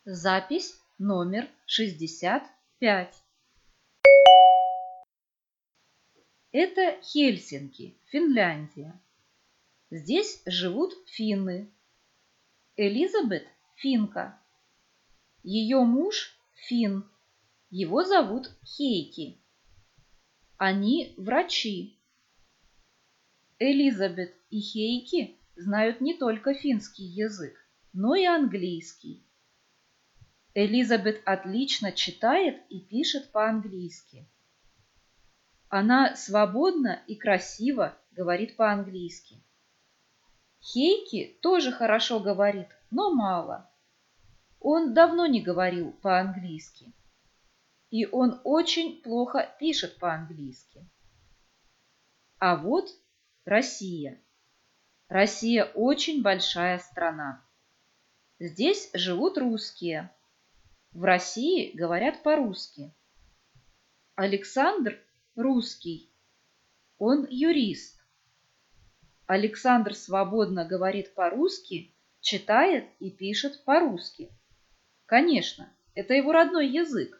Запись номер 65. Это Хельсинки, Финляндия. Здесь живут финны. Элизабет– финка. Ее муж– финн. Его зовут Хейки. Они врачи. Элизабет и Хейки знают не только финский язык, но и английский. Элизабет отлично читает и пишет по-английски. Она свободно и красиво говорит по-английски. Хейки тоже хорошо говорит, но мало. Он давно не говорил по-английски. И он очень плохо пишет по-английски. А вот Россия. Россия очень большая страна. Здесь живут русские. В России говорят по-русски. Александр русский. Он юрист. Александр свободно говорит по-русски, читает и пишет по-русски. Конечно, это его родной язык.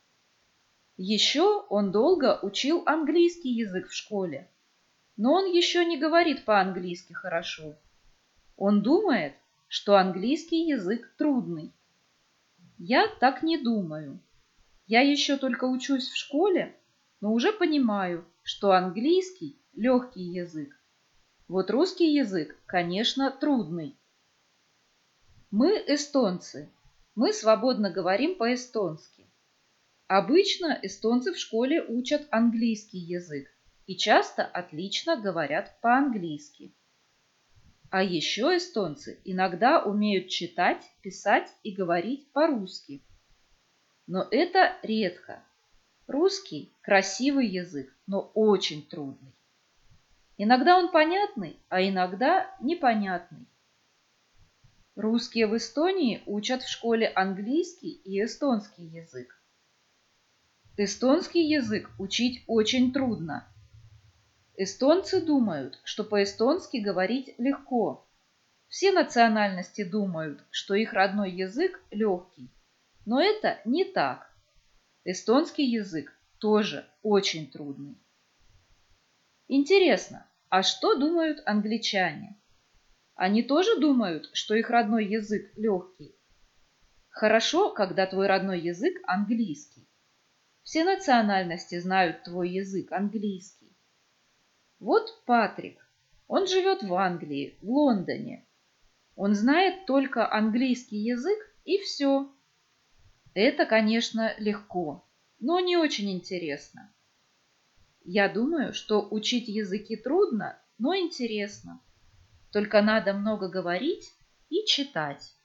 Еще он долго учил английский язык в школе, но он еще не говорит по-английски хорошо. Он думает, что английский язык трудный. Я так не думаю. Я еще только учусь в школе, но уже понимаю, что английский – легкий язык. Вот русский язык, конечно, трудный. Мы эстонцы. Мы свободно говорим по-эстонски. Обычно эстонцы в школе учат английский язык и часто отлично говорят по-английски. А еще эстонцы иногда умеют читать, писать и говорить по-русски. Но это редко. Русский – красивый язык, но очень трудный. Иногда он понятный, а иногда непонятный. Русские в Эстонии учат в школе английский и эстонский язык. Эстонский язык учить очень трудно. Эстонцы думают, что по-эстонски говорить легко. Все национальности думают, что их родной язык легкий. Но это не так. Эстонский язык тоже очень трудный. Интересно, а что думают англичане? Они тоже думают, что их родной язык легкий? Хорошо, когда твой родной язык английский. Все национальности знают твой язык английский. Вот Патрик. Он живет в Англии, в Лондоне. Он знает только английский язык и все. Это, конечно, легко, но не очень интересно. Я думаю, что учить языки трудно, но интересно. Только надо много говорить и читать.